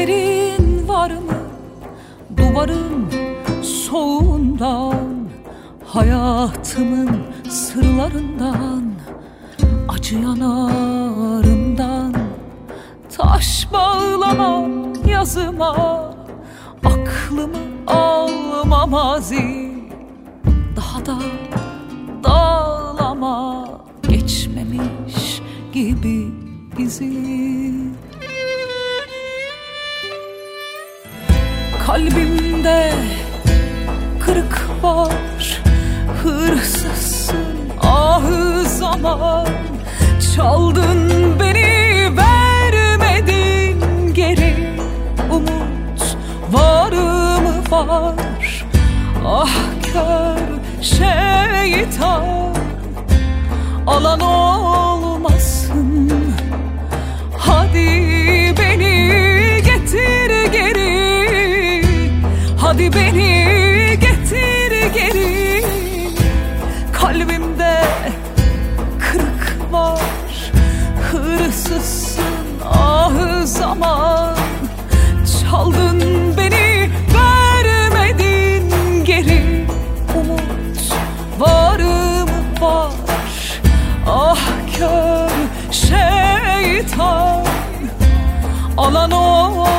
Haberin var mı duvarın soğuğundan, hayatımın sırlarından, acı yanarımdan? Taş bağlama yazıma, aklımı alma mazi, daha da dağlama geçmemiş gibi izi. Kalbimde kırık var, hırsızsın ahı zaman. Çaldın beni, vermedin geri, umut var mı var? Ah kör şeytan, alan olmasın. Hadi beni getir geri, hadi beni getir geri. Kalbimde kırık var, hırsızsın ahı zaman. Çaldın beni, vermedin geri, umut var mı var? Ah kör şeytan, alan o